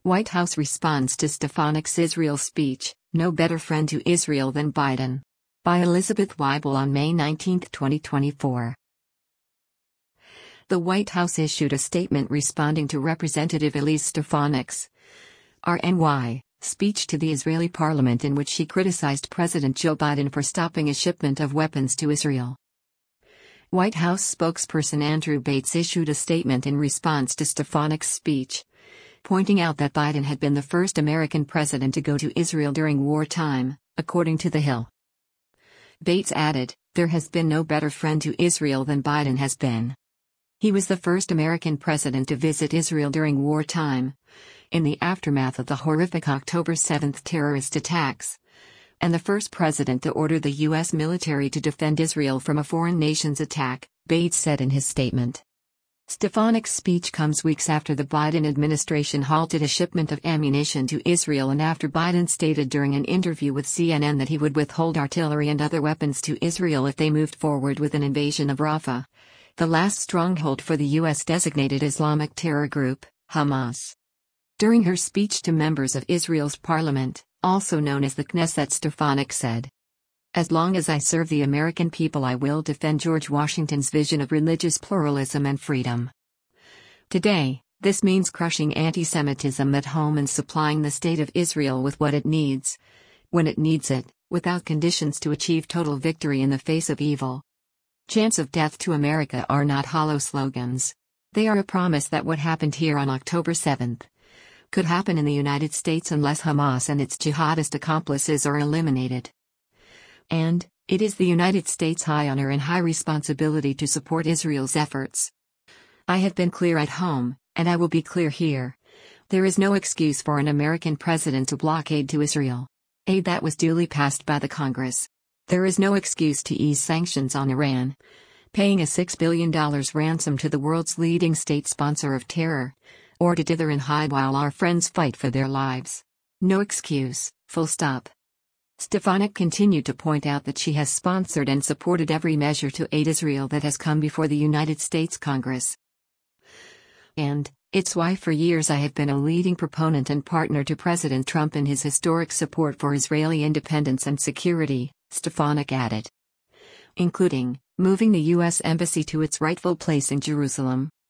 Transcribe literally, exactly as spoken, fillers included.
White House responds to Stefanik's Israel speech, no better friend to Israel than Biden. By Elizabeth Weibel on May nineteenth, twenty twenty-four. The White House issued a statement responding to Representative Elise Stefanik's R N Y speech to the Israeli parliament, in which she criticized President Joe Biden for stopping a shipment of weapons to Israel. White House spokesperson Andrew Bates issued a statement in response to Stefanik's speech, pointing out that Biden had been the first American president to go to Israel during wartime, according to The Hill. Bates added, "There has been no better friend to Israel than Biden has been. He was the first American president to visit Israel during wartime, in the aftermath of the horrific October seventh terrorist attacks, and the first president to order the U S military to defend Israel from a foreign nation's attack," Bates said in his statement. Stefanik's speech comes weeks after the Biden administration halted a shipment of ammunition to Israel and after Biden stated during an interview with C N N that he would withhold artillery and other weapons to Israel if they moved forward with an invasion of Rafah, the last stronghold for the U S-designated Islamic terror group, Hamas. During her speech to members of Israel's parliament, also known as the Knesset, Stefanik said, "As long as I serve the American people, I will defend George Washington's vision of religious pluralism and freedom. Today, this means crushing anti-Semitism at home and supplying the state of Israel with what it needs, when it needs it, without conditions, to achieve total victory in the face of evil." Chants of death to America are not hollow slogans. They are a promise that what happened here on October seventh could happen in the United States unless Hamas and its jihadist accomplices are eliminated. And it is the United States' high honor and high responsibility to support Israel's efforts. I have been clear at home, and I will be clear here. There is no excuse for an American president to block aid to Israel, aid that was duly passed by the Congress. There is no excuse to ease sanctions on Iran, paying a six billion dollars ransom to the world's leading state sponsor of terror, or to dither and hide while our friends fight for their lives. No excuse, full stop. Stefanik continued to point out that she has sponsored and supported every measure to aid Israel that has come before the United States Congress. And, it's why for years I have been a leading proponent and partner to President Trump in his historic support for Israeli independence and security, Stefanik added. Including moving the U S Embassy to its rightful place in Jerusalem.